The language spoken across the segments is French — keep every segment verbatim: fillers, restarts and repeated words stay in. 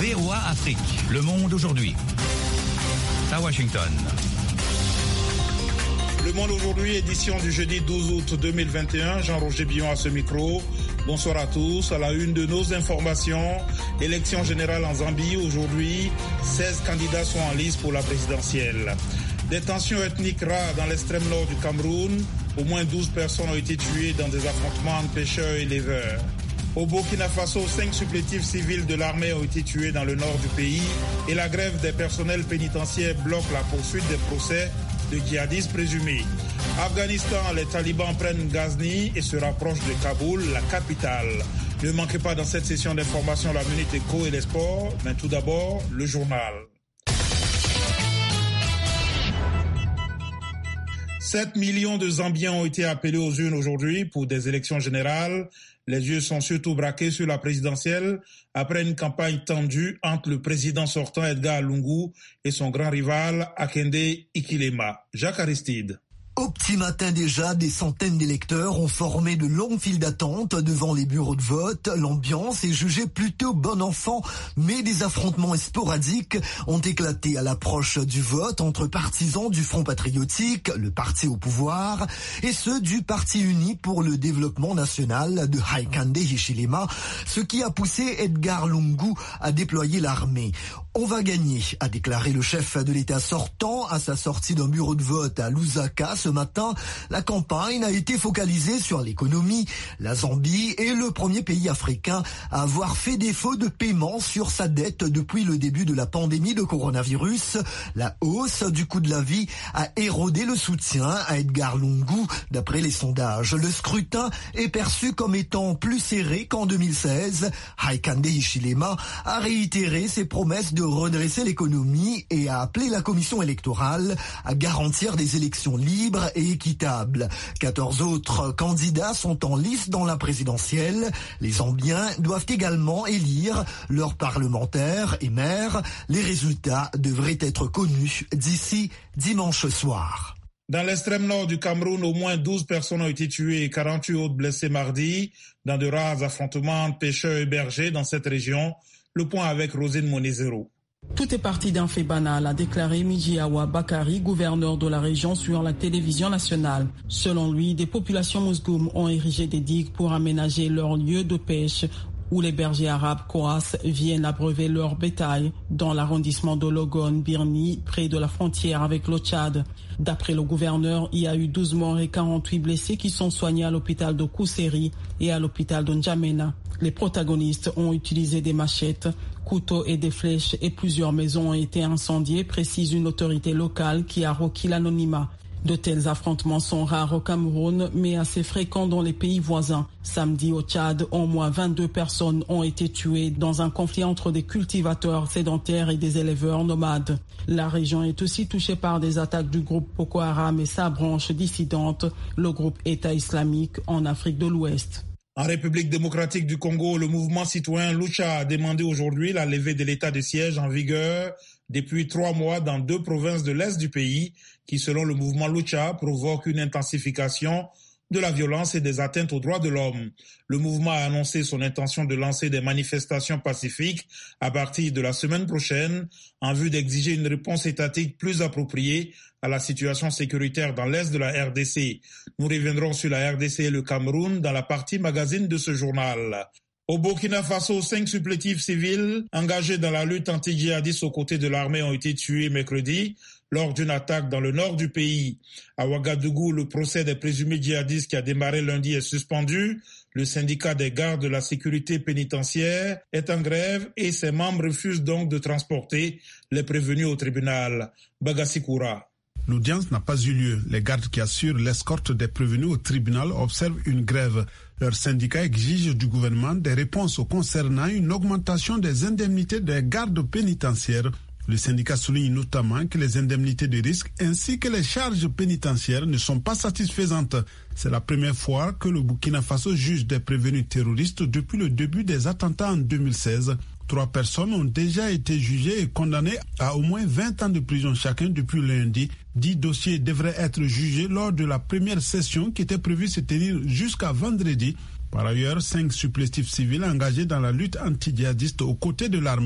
V O A Afrique, le monde aujourd'hui. À Washington. Le Monde aujourd'hui, édition du jeudi douze août deux mille vingt et un. Jean-Roger Billon à ce micro. Bonsoir à tous. À la une de nos informations, élection générale en Zambie. Aujourd'hui, seize candidats sont en lice pour la présidentielle. Des tensions ethniques rares dans l'extrême nord du Cameroun. Au moins douze personnes ont été tuées dans des affrontements entre pêcheurs et éleveurs. Au Burkina Faso, cinq supplétifs civils de l'armée ont été tués dans le nord du pays et la grève des personnels pénitentiaires bloque la poursuite des procès de djihadistes présumés. Afghanistan, les talibans prennent Ghazni et se rapprochent de Kaboul, la capitale. Ne manquez pas dans cette session d'information la Minute Éco et les sports, mais tout d'abord, le journal. sept millions de Zambiens ont été appelés aux urnes aujourd'hui pour des élections générales. Les yeux sont surtout braqués sur la présidentielle après une campagne tendue entre le président sortant Edgar Lungu et son grand rival Hakainde Hichilema. Jacques Aristide. Au petit matin déjà, des centaines d'électeurs ont formé de longues files d'attente devant les bureaux de vote. L'ambiance est jugée plutôt bon enfant, mais des affrontements sporadiques ont éclaté à l'approche du vote entre partisans du Front Patriotique, le parti au pouvoir, et ceux du Parti uni pour le développement national de Hakainde Hichilema, ce qui a poussé Edgar Lungu à déployer l'armée. On va gagner, a déclaré le chef de l'État sortant à sa sortie d'un bureau de vote à Lusaka. Ce matin, la campagne a été focalisée sur l'économie. La Zambie est le premier pays africain à avoir fait défaut de paiement sur sa dette depuis le début de la pandémie de coronavirus. La hausse du coût de la vie a érodé le soutien à Edgar Lungu. D'après les sondages, le scrutin est perçu comme étant plus serré qu'en deux mille seize. Hakainde Hichilema a réitéré ses promesses de redresser l'économie et a appelé la commission électorale à garantir des élections libres et équitables. quatorze autres candidats sont en lice dans la présidentielle. Les Zambiens doivent également élire leurs parlementaires et maires. Les résultats devraient être connus d'ici dimanche soir. Dans l'extrême nord du Cameroun, au moins douze personnes ont été tuées et quarante-huit autres blessées mardi dans de rares affrontements entre pêcheurs et bergers dans cette région. Le point avec Rosine Monezero. Tout est parti d'un fait banal, a déclaré Mijiawa Bakari, gouverneur de la région, sur la télévision nationale. Selon lui, des populations mousgoum ont érigé des digues pour aménager leurs lieux de pêche où les bergers arabes Kouas viennent abreuver leur bétail dans l'arrondissement de Logon-Birni, près de la frontière avec le Tchad. D'après le gouverneur, il y a eu douze morts et quarante-huit blessés qui sont soignés à l'hôpital de Kousséri et à l'hôpital de N'Djamena. Les protagonistes ont utilisé des machettes, couteaux et des flèches et plusieurs maisons ont été incendiées, précise une autorité locale qui a requis l'anonymat. De tels affrontements sont rares au Cameroun, mais assez fréquents dans les pays voisins. Samedi au Tchad, au moins vingt-deux personnes ont été tuées dans un conflit entre des cultivateurs sédentaires et des éleveurs nomades. La région est aussi touchée par des attaques du groupe Boko Haram et sa branche dissidente, le groupe État islamique en Afrique de l'Ouest. En République démocratique du Congo, le mouvement citoyen Lucha a demandé aujourd'hui la levée de l'état de siège en vigueur depuis trois mois dans deux provinces de l'Est du pays qui, selon le mouvement Lucha, provoque une intensification de la violence et des atteintes aux droits de l'homme. Le mouvement a annoncé son intention de lancer des manifestations pacifiques à partir de la semaine prochaine en vue d'exiger une réponse étatique plus appropriée à la situation sécuritaire dans l'Est de la R D C. Nous reviendrons sur la R D C et le Cameroun dans la partie magazine de ce journal. Au Burkina Faso, cinq supplétifs civils engagés dans la lutte anti-djihadiste aux côtés de l'armée ont été tués mercredi lors d'une attaque dans le nord du pays. À Ouagadougou, le procès des présumés djihadistes qui a démarré lundi est suspendu. Le syndicat des gardes de la sécurité pénitentiaire est en grève et ses membres refusent donc de transporter les prévenus au tribunal. Bagassi Koura. L'audience n'a pas eu lieu. Les gardes qui assurent l'escorte des prévenus au tribunal observent une grève. Leur syndicat exige du gouvernement des réponses concernant une augmentation des indemnités des gardes pénitentiaires. Le syndicat souligne notamment que les indemnités de risque ainsi que les charges pénitentiaires ne sont pas satisfaisantes. C'est la première fois que le Burkina Faso juge des prévenus terroristes depuis le début des attentats en deux mille seize. Trois personnes ont déjà été jugées et condamnées à au moins vingt ans de prison chacun depuis lundi. Dix dossiers devraient être jugés lors de la première session qui était prévue se tenir jusqu'à vendredi. Par ailleurs, cinq supplétifs civils engagés dans la lutte anti-djihadiste aux côtés de l'armée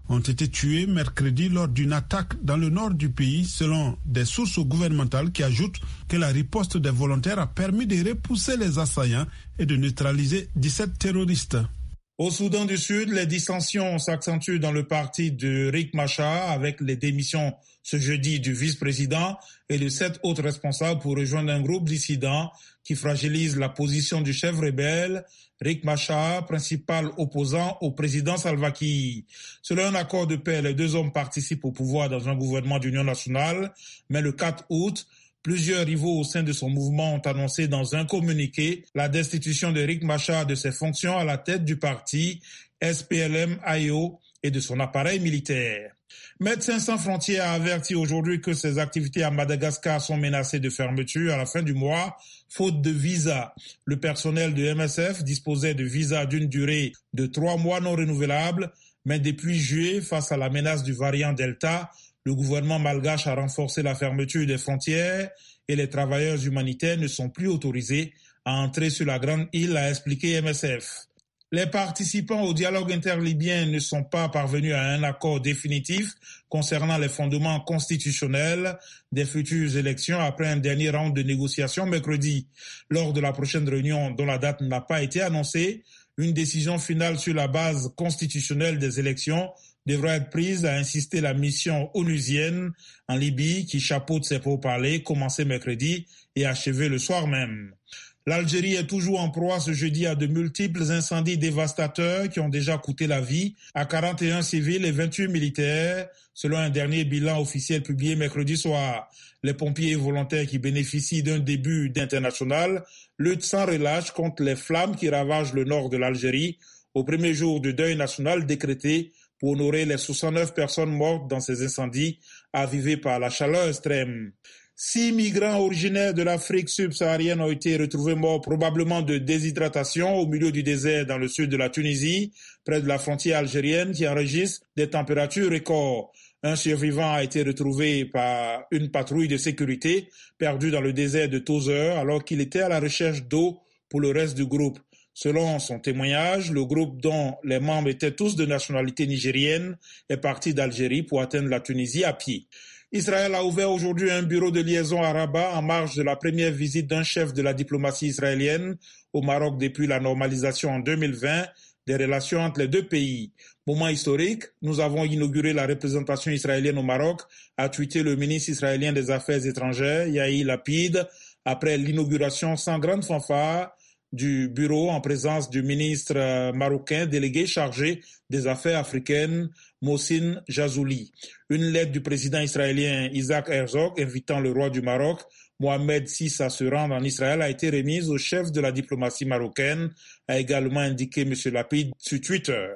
ont été tués mercredi lors d'une attaque dans le nord du pays, selon des sources gouvernementales qui ajoutent que la riposte des volontaires a permis de repousser les assaillants et de neutraliser dix-sept terroristes. Au Soudan du Sud, les dissensions s'accentuent dans le parti de Riek Machar avec les démissions ce jeudi du vice-président et de sept autres responsables pour rejoindre un groupe dissident qui fragilise la position du chef rebelle, Riek Machar, principal opposant au président Salva Kiir. Selon un accord de paix, les deux hommes participent au pouvoir dans un gouvernement d'union nationale, mais le quatre août, plusieurs rivaux au sein de son mouvement ont annoncé dans un communiqué la destitution de Riek Machar de ses fonctions à la tête du parti S P L M I O et de son appareil militaire. Médecins sans frontières a averti aujourd'hui que ses activités à Madagascar sont menacées de fermeture à la fin du mois, faute de visa. Le personnel de M S F disposait de visas d'une durée de trois mois non renouvelables, mais depuis juillet, face à la menace du variant Delta, le gouvernement malgache a renforcé la fermeture des frontières et les travailleurs humanitaires ne sont plus autorisés à entrer sur la grande île, a expliqué M S F. Les participants au dialogue interlibyen ne sont pas parvenus à un accord définitif concernant les fondements constitutionnels des futures élections après un dernier round de négociations mercredi. Lors de la prochaine réunion dont la date n'a pas été annoncée, une décision finale sur la base constitutionnelle des élections devra être prise, a insisté la mission onusienne en Libye qui chapeaute ses pourparlers, commencés mercredi et achevés le soir même. L'Algérie est toujours en proie ce jeudi à de multiples incendies dévastateurs qui ont déjà coûté la vie à quarante et un civils et vingt-huit militaires, selon un dernier bilan officiel publié mercredi soir. Les pompiers volontaires qui bénéficient d'un début d'international luttent sans relâche contre les flammes qui ravagent le nord de l'Algérie au premier jour du deuil national décrété pour honorer les soixante-neuf personnes mortes dans ces incendies avivés par la chaleur extrême. Six migrants originaires de l'Afrique subsaharienne ont été retrouvés morts probablement de déshydratation au milieu du désert dans le sud de la Tunisie, près de la frontière algérienne qui enregistre des températures records. Un survivant a été retrouvé par une patrouille de sécurité perdue dans le désert de Tozeur alors qu'il était à la recherche d'eau pour le reste du groupe. Selon son témoignage, le groupe dont les membres étaient tous de nationalité nigérienne est parti d'Algérie pour atteindre la Tunisie à pied. Israël a ouvert aujourd'hui un bureau de liaison à Rabat en marge de la première visite d'un chef de la diplomatie israélienne au Maroc depuis la normalisation en deux mille vingt des relations entre les deux pays. Moment historique, nous avons inauguré la représentation israélienne au Maroc, a tweeté le ministre israélien des Affaires étrangères, Yair Lapid, après l'inauguration sans grande fanfare du bureau en présence du ministre marocain délégué chargé des affaires africaines, Mohsin Jazouli. Une lettre du président israélien Isaac Herzog invitant le roi du Maroc, Mohamed six, à se rendre en Israël a été remise au chef de la diplomatie marocaine, a également indiqué M. Lapid sur Twitter.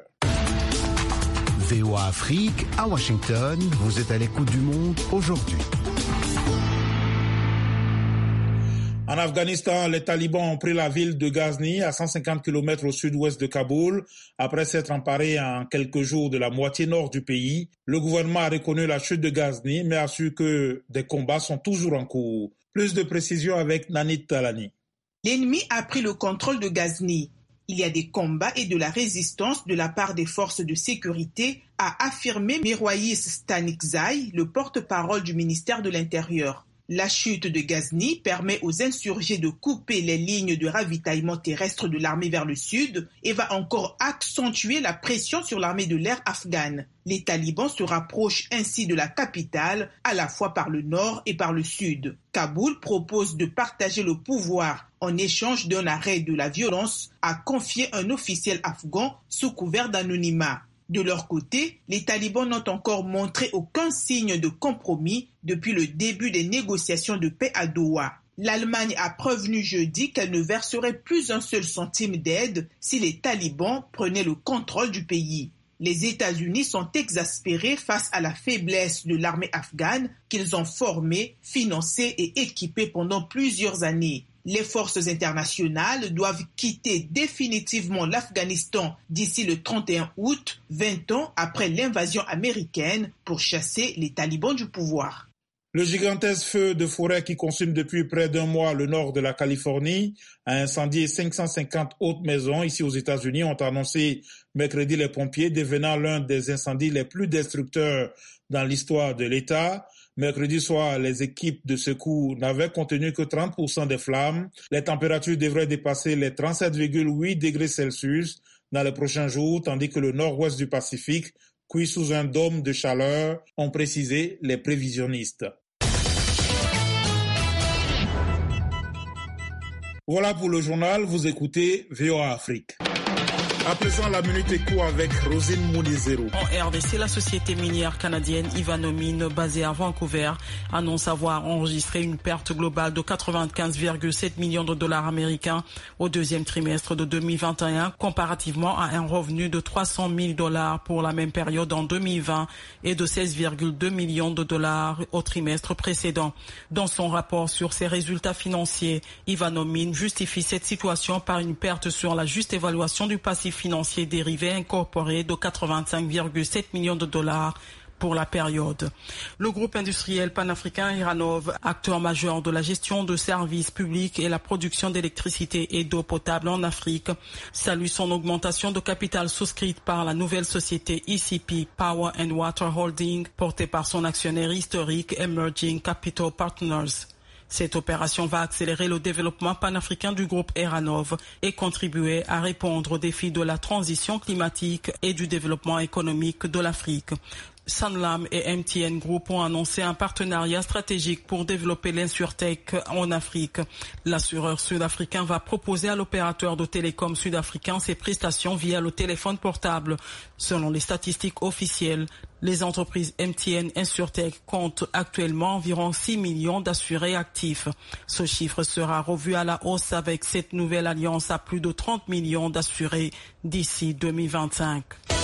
V O A Afrique, à Washington, vous êtes à l'écoute du monde aujourd'hui. En Afghanistan, les talibans ont pris la ville de Ghazni, à cent cinquante kilomètres au sud-ouest de Kaboul, après s'être emparés en quelques jours de la moitié nord du pays. Le gouvernement a reconnu la chute de Ghazni, mais assure que des combats sont toujours en cours. Plus de précisions avec Nanit Talani. L'ennemi a pris le contrôle de Ghazni. Il y a des combats et de la résistance de la part des forces de sécurité, a affirmé Mirwais Stanikzai, le porte-parole du ministère de l'Intérieur. La chute de Ghazni permet aux insurgés de couper les lignes de ravitaillement terrestre de l'armée vers le sud et va encore accentuer la pression sur l'armée de l'air afghane. Les talibans se rapprochent ainsi de la capitale, à la fois par le nord et par le sud. Kaboul propose de partager le pouvoir en échange d'un arrêt de la violence, a confié un officiel afghan sous couvert d'anonymat. De leur côté, les talibans n'ont encore montré aucun signe de compromis depuis le début des négociations de paix à Doha. L'Allemagne a prévenu jeudi qu'elle ne verserait plus un seul centime d'aide si les talibans prenaient le contrôle du pays. Les États-Unis sont exaspérés face à la faiblesse de l'armée afghane qu'ils ont formée, financée et équipée pendant plusieurs années. Les forces internationales doivent quitter définitivement l'Afghanistan d'ici le trente et un août, vingt ans après l'invasion américaine, pour chasser les talibans du pouvoir. Le gigantesque feu de forêt qui consume depuis près d'un mois le nord de la Californie a incendié cinq cent cinquante autres maisons ici aux États-Unis, ont annoncé mercredi les pompiers, devenant l'un des incendies les plus destructeurs dans l'histoire de l'État. Mercredi soir, les équipes de secours n'avaient contenu que trente pour cent des flammes. Les températures devraient dépasser les trente-sept virgule huit degrés Celsius dans les prochains jours, tandis que le nord-ouest du Pacifique cuit sous un dôme de chaleur, ont précisé les prévisionnistes. Voilà pour le journal, vous écoutez V O A Afrique. À présent, la Minute Éco avec Rosine Mounizero. En R D C, la société minière canadienne Ivanomine, basée à Vancouver, annonce avoir enregistré une perte globale de quatre-vingt-quinze virgule sept millions de dollars américains au deuxième trimestre de deux mille vingt et un, comparativement à un revenu de trois cent mille dollars pour la même période en deux mille vingt et de seize virgule deux millions de dollars au trimestre précédent. Dans son rapport sur ses résultats financiers, Ivanomine justifie cette situation par une perte sur la juste évaluation du passif financier dérivé incorporé de quatre-vingt-cinq virgule sept millions de dollars pour la période. Le groupe industriel panafricain Iranov, acteur majeur de la gestion de services publics et la production d'électricité et d'eau potable en Afrique, salue son augmentation de capital souscrite par la nouvelle société E C P Power and Water Holding, portée par son actionnaire historique Emerging Capital Partners. Cette opération va accélérer le développement panafricain du groupe Iranov et contribuer à répondre aux défis de la transition climatique et du développement économique de l'Afrique. Sanlam et M T N Group ont annoncé un partenariat stratégique pour développer l'insurtech en Afrique. L'assureur sud-africain va proposer à l'opérateur de télécom sud-africain ses prestations via le téléphone portable. Selon les statistiques officielles, les entreprises M T N Insurtech comptent actuellement environ six millions d'assurés actifs. Ce chiffre sera revu à la hausse avec cette nouvelle alliance à plus de trente millions d'assurés d'ici deux mille vingt-cinq.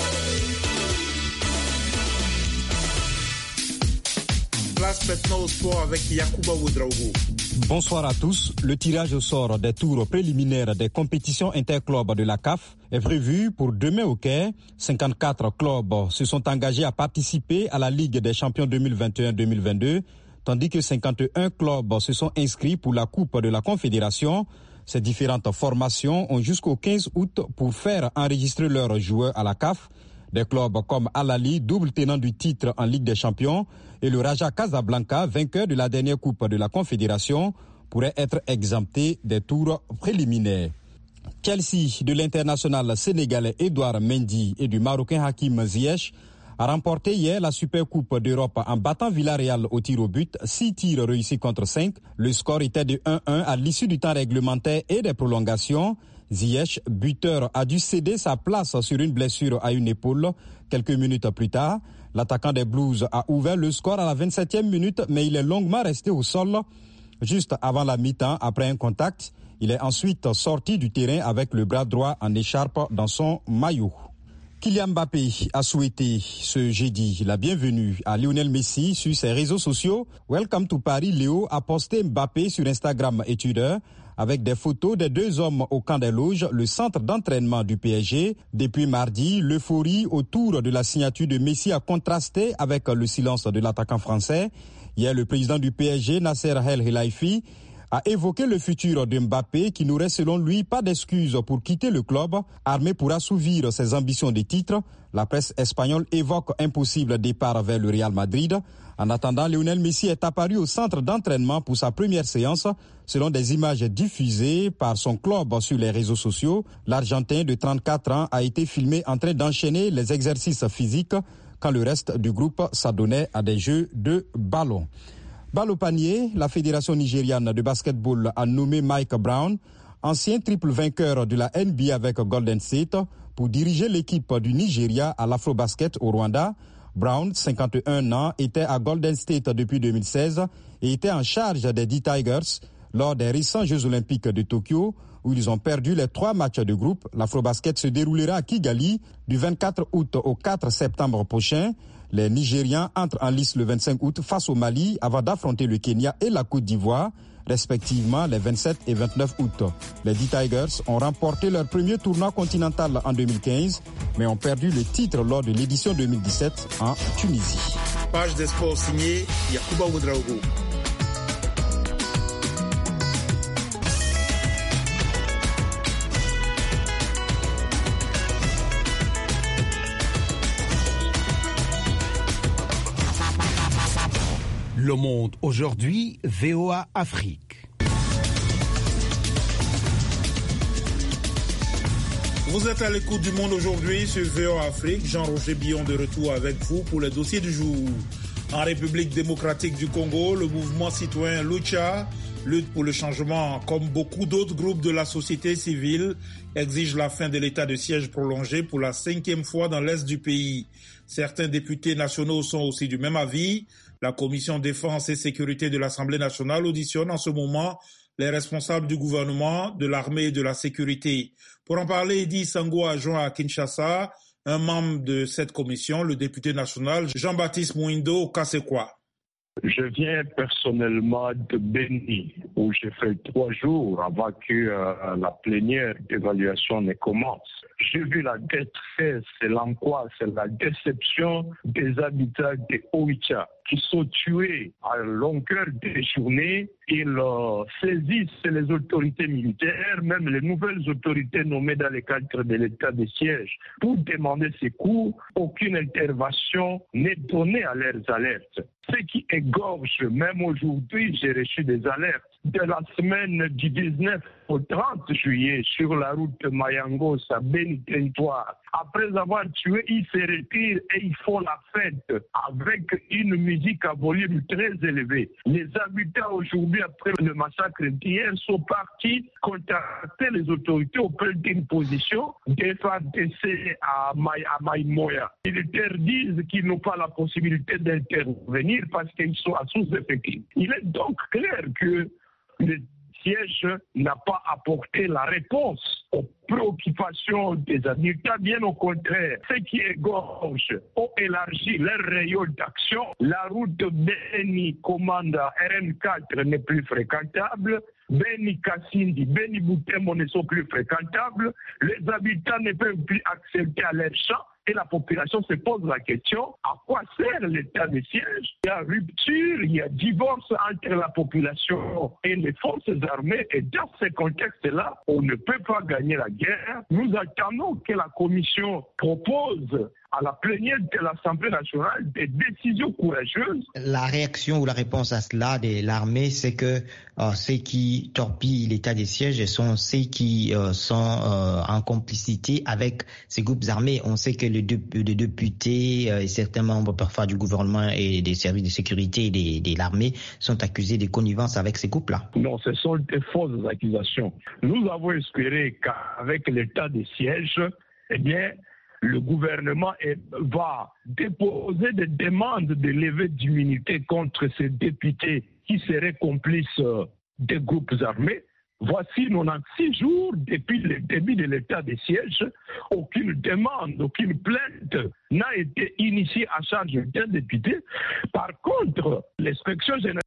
Place maintenant au sport avec Yacouba Ouedraogo. Bonsoir à tous. Le tirage au sort des tours préliminaires des compétitions interclubs de la C A F est prévu pour demain au Caire. cinquante-quatre clubs se sont engagés à participer à la Ligue des champions deux mille vingt et un deux mille vingt-deux, tandis que cinquante et un clubs se sont inscrits pour la Coupe de la Confédération. Ces différentes formations ont jusqu'au quinze août pour faire enregistrer leurs joueurs à la C A F. Des clubs comme Al Ahly, double tenant du titre en Ligue des champions, et le Raja Casablanca, vainqueur de la dernière Coupe de la Confédération, pourraient être exemptés des tours préliminaires. Chelsea, de l'international sénégalais Edouard Mendy et du Marocain Hakim Ziyech, a remporté hier la Super Coupe d'Europe en battant Villarreal au tir au but, six tirs réussis contre cinq. Le score était de un un à l'issue du temps réglementaire et des prolongations. Ziyech, buteur, a dû céder sa place sur une blessure à une épaule. Quelques minutes plus tard, l'attaquant des Blues a ouvert le score à la vingt-septième minute, mais il est longuement resté au sol. Juste avant la mi-temps, après un contact, il est ensuite sorti du terrain avec le bras droit en écharpe dans son maillot. Kylian Mbappé a souhaité ce jeudi la bienvenue à Lionel Messi sur ses réseaux sociaux. Welcome to Paris, Léo a posté Mbappé sur Instagram et Twitter avec des photos des deux hommes au camp des loges, le centre d'entraînement du P S G. Depuis mardi, l'euphorie autour de la signature de Messi a contrasté avec le silence de l'attaquant français. Hier, le président du P S G, Nasser El Khelaifi, a évoqué le futur de Mbappé qui n'aurait selon lui pas d'excuses pour quitter le club, armé pour assouvir ses ambitions de titre. La presse espagnole évoque un possible départ vers le Real Madrid. En attendant, Lionel Messi est apparu au centre d'entraînement pour sa première séance. Selon des images diffusées par son club sur les réseaux sociaux, l'Argentin de trente-quatre ans a été filmé en train d'enchaîner les exercices physiques quand le reste du groupe s'adonnait à des jeux de ballon. Balle au panier, la Fédération nigériane de basketball a nommé Mike Brown, ancien triple vainqueur de la N B A avec Golden State, pour diriger l'équipe du Nigeria à l'Afrobasket au Rwanda. Brown, cinquante et un ans, était à Golden State depuis deux mille seize et était en charge des D Tigers lors des récents Jeux Olympiques de Tokyo, où ils ont perdu les trois matchs de groupe. L'Afrobasket se déroulera à Kigali du vingt-quatre août au quatre septembre prochain. Les Nigérians entrent en lice le vingt-cinq août face au Mali avant d'affronter le Kenya et la Côte d'Ivoire, respectivement les vingt-sept et vingt-neuf août. Les D Tigers ont remporté leur premier tournoi continental en deux mille quinze, mais ont perdu le titre lors de l'édition deux mille dix-sept en Tunisie. Page des sports signée Yakuba Ouedraogo. Le Monde aujourd'hui, V O A Afrique. Vous êtes à l'écoute du Monde aujourd'hui sur V O A Afrique. Jean-Roger Billon de retour avec vous pour le dossier du jour. En République démocratique du Congo, le mouvement citoyen Lucha lutte pour le changement. Comme beaucoup d'autres groupes de la société civile, exige la fin de l'état de siège prolongé pour la cinquième fois dans l'est du pays. Certains députés nationaux sont aussi du même avis. La commission défense et sécurité de l'Assemblée nationale auditionne en ce moment les responsables du gouvernement, de l'armée et de la sécurité. Pour en parler, Eddy Sango a joint à Kinshasa un membre de cette commission, le député national Jean-Baptiste Mouindo Kasekwa. Je viens personnellement de Beni, où j'ai fait trois jours avant que euh, la plénière d'évaluation ne commence. J'ai vu la détresse, l'angoisse, la déception des habitants de Oicha qui sont tués à longueur de journée. Ils euh, saisissent les autorités militaires, même les nouvelles autorités nommées dans le cadre de l'état de siège, pour demander secours. Aucune intervention n'est donnée à leurs alertes. Ce qui égorge, même aujourd'hui, j'ai reçu des alertes de la semaine du dix-neuf au trente juillet sur la route Mayangos à Beni Territoire. Après avoir tué, ils se retirent et ils font la fête avec une musique à volume très élevé. Les habitants aujourd'hui, après le massacre d'hier, sont partis contacter les autorités auprès d'une position des F A R D C à Maïmoya. Ils leur disent qu'ils n'ont pas la possibilité d'intervenir parce qu'ils sont à sous-effectif. Il est donc clair que le siège n'a pas apporté la réponse aux préoccupations des habitants, bien au contraire. Ce qui égorge ont élargi leur rayon d'action. La route Beni-Komanda R N quatre n'est plus fréquentable. Beni-Kassindi, Beni-Boutembo ne sont plus fréquentables. Les habitants ne peuvent plus accéder à leurs champs. Et la population se pose la question, à quoi sert l'état de siège? Il y a rupture, il y a divorce entre la population et les forces armées. Et dans ce contexte-là, on ne peut pas gagner la guerre. Nous attendons que la commission propose à la plénière de l'Assemblée nationale des décisions courageuses. La réaction ou la réponse à cela de l'armée, c'est que euh, ceux qui torpillent l'état des sièges sont ceux qui euh, sont euh, en complicité avec ces groupes armés. On sait que les, deux, les députés euh, et certains membres parfois du gouvernement et des services de sécurité et de, de l'armée sont accusés de connivence avec ces groupes-là. Non, ce sont des fausses accusations. Nous avons espéré qu'avec l'état des sièges, eh bien, le gouvernement va déposer des demandes de levée d'immunité contre ces députés qui seraient complices des groupes armés. Voici quatre-vingt-seize jours depuis le début de l'état de siège. Aucune demande, aucune plainte n'a été initiée à charge d'un député. Par contre, l'inspection générale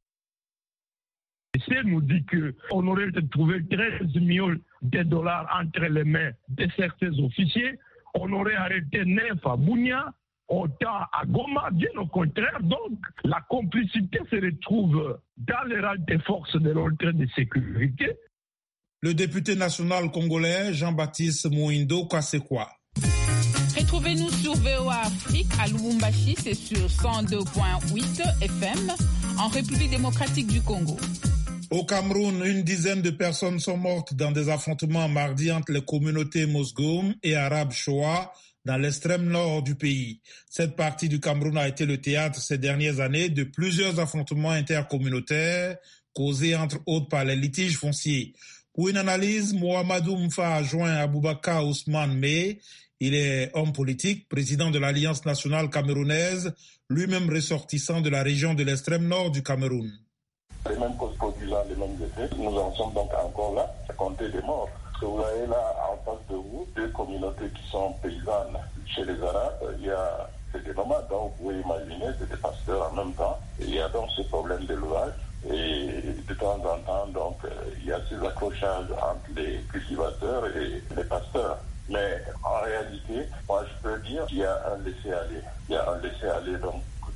nous dit qu'on aurait trouvé treize millions de dollars entre les mains de certains officiers. On aurait arrêté neuf à Bunia, autant à Goma, bien au contraire. Donc, la complicité se retrouve dans les rangs des forces de l'ordre de sécurité. Le député national congolais Jean-Baptiste Mouindo Kasekwa. Retrouvez-nous sur V O A Afrique à Lubumbashi, c'est sur cent deux virgule huit F M, en République démocratique du Congo. Au Cameroun, une dizaine de personnes sont mortes dans des affrontements mardi entre les communautés Mosgoum et Arabes Shoa dans l'extrême nord du pays. Cette partie du Cameroun a été le théâtre ces dernières années de plusieurs affrontements intercommunautaires causés entre autres par les litiges fonciers. Pour une analyse, Mohamedou Mfa a joint Aboubakar Ousmane Mey. Il est homme politique, président de l'Alliance nationale camerounaise, lui-même ressortissant de la région de l'extrême nord du Cameroun. Les mêmes causes produisant les mêmes effets. Nous en sommes donc encore là, à compter des morts. Parce que vous avez là, en face de vous, deux communautés qui sont paysannes. Chez les Arabes, il y a des nomades, donc vous pouvez imaginer, c'est des pasteurs en même temps. Et il y a donc ce problème d'élevage. Et de temps en temps, donc, il y a ces accrochages entre les cultivateurs et les pasteurs. Mais en réalité, moi je peux dire qu'il y a un laisser-aller. Il y a un laisser-aller donc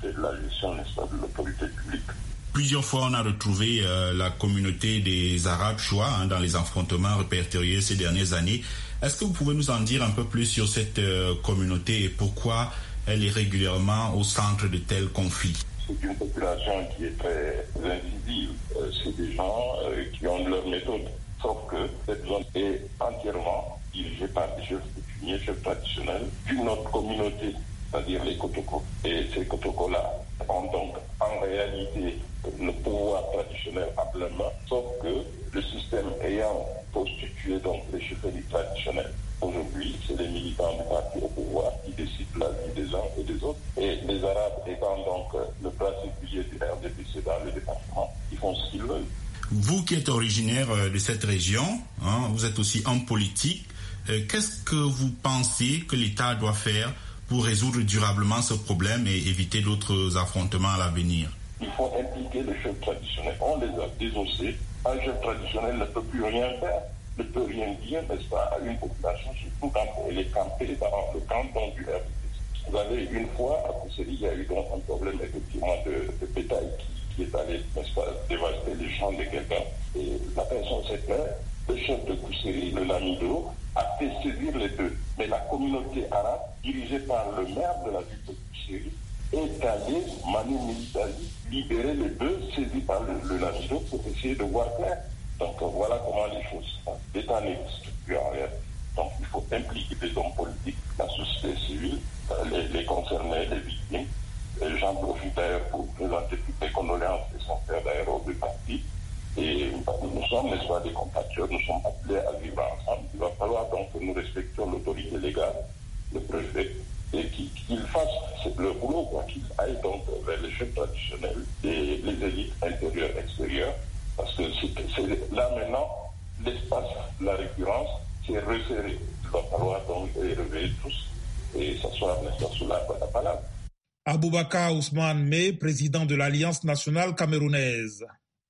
et de la gestion, n'est-ce pas, de l'autorité publique. Plusieurs fois, on a retrouvé euh, la communauté des Arabes Choua hein, dans les affrontements répertoriés ces dernières années. Est-ce que vous pouvez nous en dire un peu plus sur cette euh, communauté et pourquoi elle est régulièrement au centre de tels conflits? C'est une population qui est très incisive. Euh, c'est des gens euh, qui ont leur méthode. Sauf que cette zone est entièrement dirigée par des chefs coutumiers, chefs traditionnels d'une autre communauté, c'est-à-dire les Kotoko. Et ces Kotoko-là ont donc en réalité le pouvoir traditionnel à plein main, sauf que le système ayant constitué donc les chefferies traditionnelles, aujourd'hui, c'est les militants du parti au pouvoir qui décident la vie des uns et des autres. Et les Arabes étant donc le bras séculier du R D P C dans le département, ils font ce qu'ils veulent. Vous qui êtes originaire de cette région, hein, vous êtes aussi homme politique, euh, qu'est-ce que vous pensez que l'État doit faire pour résoudre durablement ce problème et éviter d'autres affrontements à l'avenir? Il faut impliquer les chefs traditionnels. On les a désossés. Un chef traditionnel ne peut plus rien faire, ne peut rien dire, n'est-ce pas, à une population, surtout quand elle est campée dans le canton du R D P C. Vous avez une fois, à Kousséri, il y a eu donc un problème effectivement de, de bétail qui, qui est allé, n'est-ce pas, dévaster les champs de quelqu'un. Et la personne s'est plainte. Le chef de Kousséri, le Lamido, a fait saisir les deux. Mais la communauté arabe, dirigée par le maire de la ville de Kousséri, est allée, manu militari, libérer les deux saisis par le, le Lamido pour essayer de voir clair. Donc voilà comment les choses sont. L'État n'existe plus en réalité. Donc il faut impliquer les hommes politiques, la société civile, les, les concernés, les victimes. Et j'en profite d'ailleurs pour présenter toutes les condoléances et son frère d'ailleurs aux deux parties. Et nous sommes, n'est-ce pas, des compatriotes, nous sommes appelés à vivre ensemble. Il va falloir donc que nous respections l'autorité légale, le préfet, et qu'il fasse le boulot, quoi, qu'il aille donc vers les chefs traditionnels et les élites intérieures, extérieures, parce que c'est là maintenant, l'espace, la récurrence, c'est resserré. Il va falloir donc les réveiller tous et s'asseoir, n'est-ce pas, sous l'arbre de la palabre. Aboubakar Ousmane May, président de l'Alliance nationale camerounaise.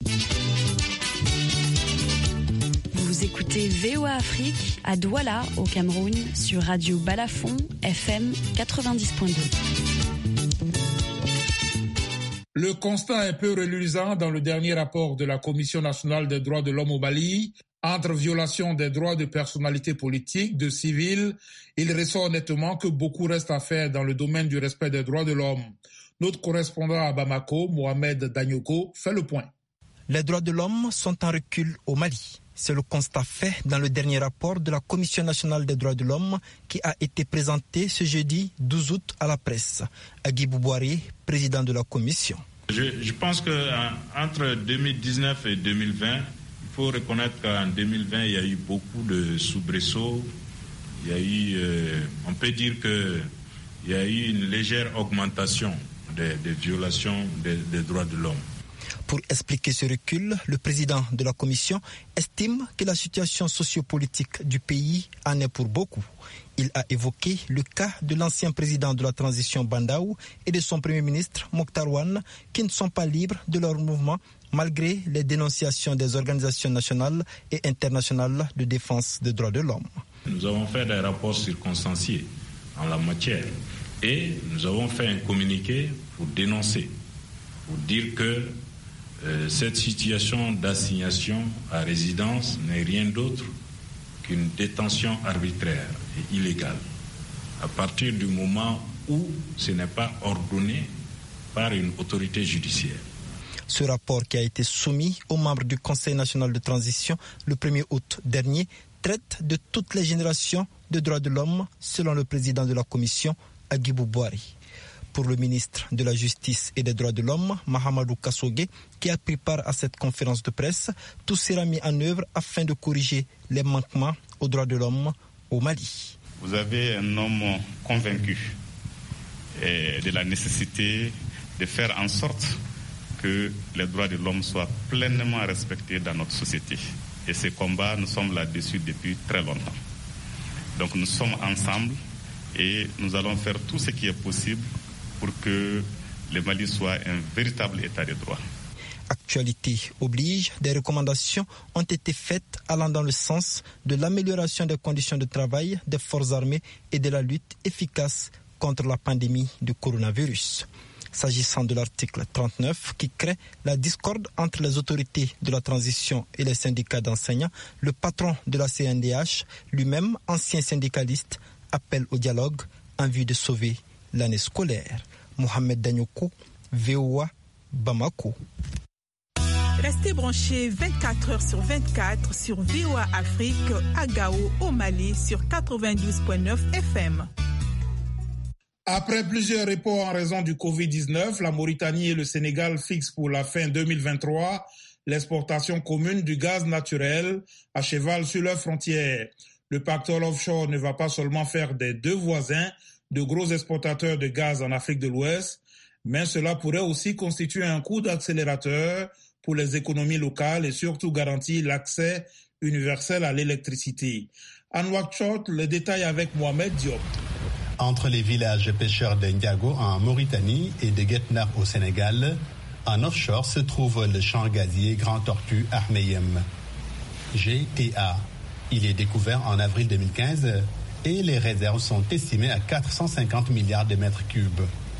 Vous écoutez V O A Afrique à Douala, au Cameroun, sur Radio Balafon, F M quatre-vingt-dix point deux. Le constat est peu reluisant dans le dernier rapport de la Commission nationale des droits de l'homme au Mali. Entre violation des droits de personnalités politiques, de civils, il ressort nettement que beaucoup reste à faire dans le domaine du respect des droits de l'homme. Notre correspondant à Bamako, Mohamed Danyoko, fait le point. Les droits de l'homme sont en recul au Mali. C'est le constat fait dans le dernier rapport de la Commission nationale des droits de l'homme qui a été présenté ce jeudi douze août à la presse. Agui Boubouari, président de la commission. Je, je pense qu'entre deux mille dix-neuf et deux mille vingt, il faut reconnaître qu'en deux mille vingt, il y a eu beaucoup de soubresauts. Il y a eu, euh, on peut dire qu'il y a eu une légère augmentation des, des violations des, des droits de l'homme. Pour expliquer ce recul, le président de la commission estime que la situation sociopolitique du pays en est pour beaucoup. Il a évoqué le cas de l'ancien président de la transition Bandaou et de son premier ministre Mokhtar Ouane qui ne sont pas libres de leur mouvement malgré les dénonciations des organisations nationales et internationales de défense des droits de l'homme. Nous avons fait des rapports circonstanciés en la matière et nous avons fait un communiqué pour dénoncer, pour dire que Euh, cette situation d'assignation à résidence n'est rien d'autre qu'une détention arbitraire et illégale, à partir du moment où ce n'est pas ordonné par une autorité judiciaire. Ce rapport qui a été soumis aux membres du Conseil national de transition le premier août dernier traite de toutes les générations de droits de l'homme, selon le président de la commission, Agui Boubouari. Pour le ministre de la Justice et des Droits de l'Homme, Mahamadou Kassogué, qui a pris part à cette conférence de presse, tout sera mis en œuvre afin de corriger les manquements aux droits de l'homme au Mali. Vous avez un homme convaincu de la nécessité de faire en sorte que les droits de l'homme soient pleinement respectés dans notre société. Et ces combats, nous sommes là-dessus depuis très longtemps. Donc nous sommes ensemble et nous allons faire tout ce qui est possible pour que le Mali soit un véritable état de droit. Actualité oblige, des recommandations ont été faites allant dans le sens de l'amélioration des conditions de travail des forces armées et de la lutte efficace contre la pandémie du coronavirus. S'agissant de l'article trente-neuf qui crée la discorde entre les autorités de la transition et les syndicats d'enseignants, le patron de la C N D H, lui-même ancien syndicaliste, appelle au dialogue en vue de sauver l'année scolaire. Mohamed Danyoko, V O A, Bamako. Restez branchés vingt-quatre heures sur vingt-quatre sur V O A Afrique à Gao, au Mali, sur quatre-vingt-douze virgule neuf F M. Après plusieurs reports en raison du covid dix-neuf, la Mauritanie et le Sénégal fixent pour la fin deux mille vingt-trois l'exportation commune du gaz naturel à cheval sur leurs frontières. Le pactole offshore ne va pas seulement faire des deux voisins de gros exportateurs de gaz en Afrique de l'Ouest, mais cela pourrait aussi constituer un coup d'accélérateur pour les économies locales et surtout garantir l'accès universel à l'électricité. À Nouakchott, le détail avec Mohamed Diop. Entre les villages pêcheurs de Ndiago en Mauritanie et de Guetnar au Sénégal, en offshore se trouve le champ gazier Grand Tortue Ahmeyim. G T A. Il est découvert en avril deux mille quinze et les réserves sont estimées à quatre cent cinquante milliards de mètres cubes.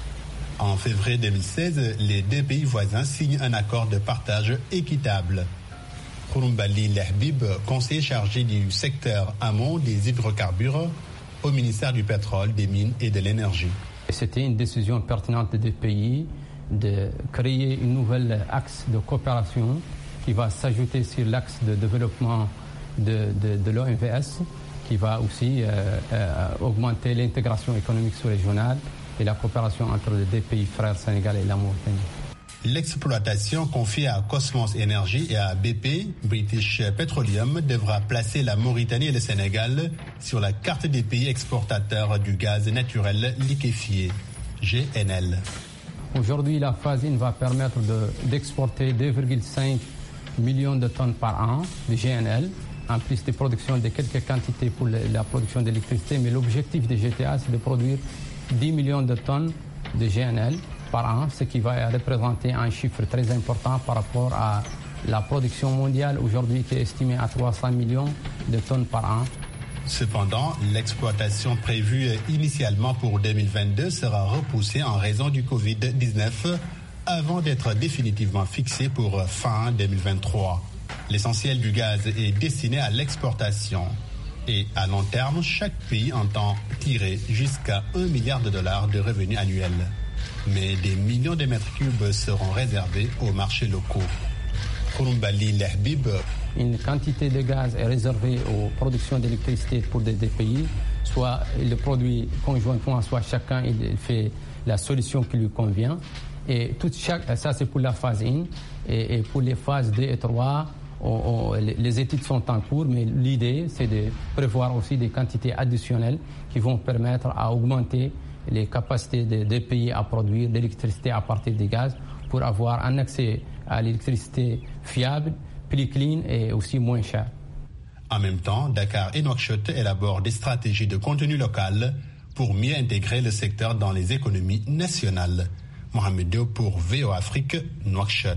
En février deux mille seize, les deux pays voisins signent un accord de partage équitable. Khouroumbali Lehbib, conseiller chargé du secteur amont des hydrocarbures au ministère du pétrole, des mines et de l'énergie. C'était une décision pertinente des deux pays de créer une nouvelle axe de coopération qui va s'ajouter sur l'axe de développement de, de, de l'O M V S, qui va aussi euh, euh, augmenter l'intégration économique sous-régionale et la coopération entre les deux pays frères, Sénégal et la Mauritanie. L'exploitation confiée à Cosmos Energy et à B P, British Petroleum, devra placer la Mauritanie et le Sénégal sur la carte des pays exportateurs du gaz naturel liquéfié, G N L. Aujourd'hui, la phase un va permettre de, d'exporter deux virgule cinq millions de tonnes par an de G N L, en plus de production de quelques quantités pour le, la production d'électricité. Mais l'objectif de G T A, c'est de produire dix millions de tonnes de G N L par an, ce qui va représenter un chiffre très important par rapport à la production mondiale aujourd'hui qui est estimée à trois cents millions de tonnes par an. Cependant, l'exploitation prévue initialement pour deux mille vingt-deux sera repoussée en raison du covid dix-neuf avant d'être définitivement fixée pour fin deux mille vingt-trois. L'essentiel du gaz est destiné à l'exportation. Et à long terme, chaque pays entend tirer jusqu'à un milliard de dollars de revenus annuels. Mais des millions de mètres cubes seront réservés aux marchés locaux. Khouroumbali Lehbib. Une quantité de gaz est réservée aux productions d'électricité pour des, des pays. Soit il le produit conjointement, soit chacun il fait la solution qui lui convient. Et tout chaque, ça c'est pour la phase un. Et, et pour les phases deux et trois, on, on, les études sont en cours, mais l'idée c'est de prévoir aussi des quantités additionnelles qui vont permettre à augmenter les capacités des de pays à produire de l'électricité à partir du gaz pour avoir un accès à l'électricité fiable, plus clean et aussi moins cher. En même temps, Dakar et Nouakchott élaborent des stratégies de contenu local pour mieux intégrer le secteur dans les économies nationales. Mohamed Diop pour V O Afrique, Nouakchott.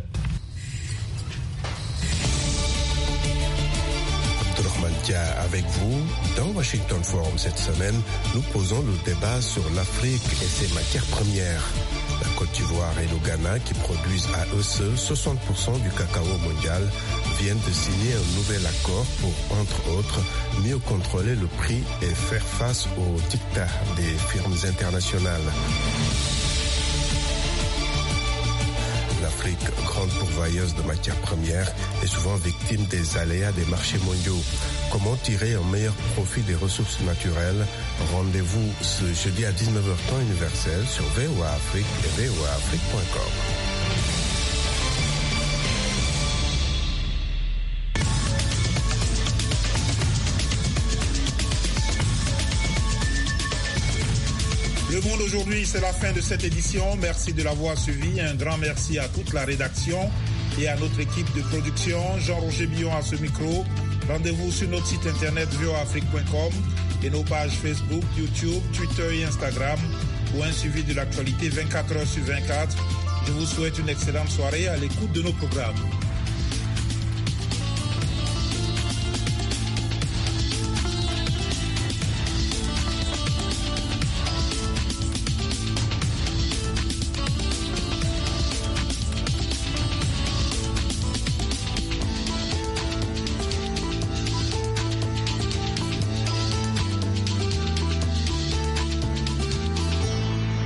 Avec vous, dans Washington Forum cette semaine, nous posons le débat sur l'Afrique et ses matières premières. La Côte d'Ivoire et le Ghana, qui produisent à eux seuls soixante pour cent du cacao mondial, viennent de signer un nouvel accord pour, entre autres, mieux contrôler le prix et faire face aux dictats des firmes internationales. L'Afrique, grande pourvoyeuse de matières premières, est souvent victime des aléas des marchés mondiaux. Comment tirer un meilleur profit des ressources naturelles? Rendez-vous ce jeudi à dix-neuf heures temps universel sur V O A Afrique et V O A Afrique point com. Le Monde aujourd'hui, c'est la fin de cette édition. Merci de l'avoir suivi. Un grand merci à toute la rédaction et à notre équipe de production. Jean-Roger Billon à ce micro. Rendez-vous sur notre site internet V O A Afrique point com et nos pages Facebook, YouTube, Twitter et Instagram pour un suivi de l'actualité vingt-quatre heures sur vingt-quatre. Je vous souhaite une excellente soirée à l'écoute de nos programmes.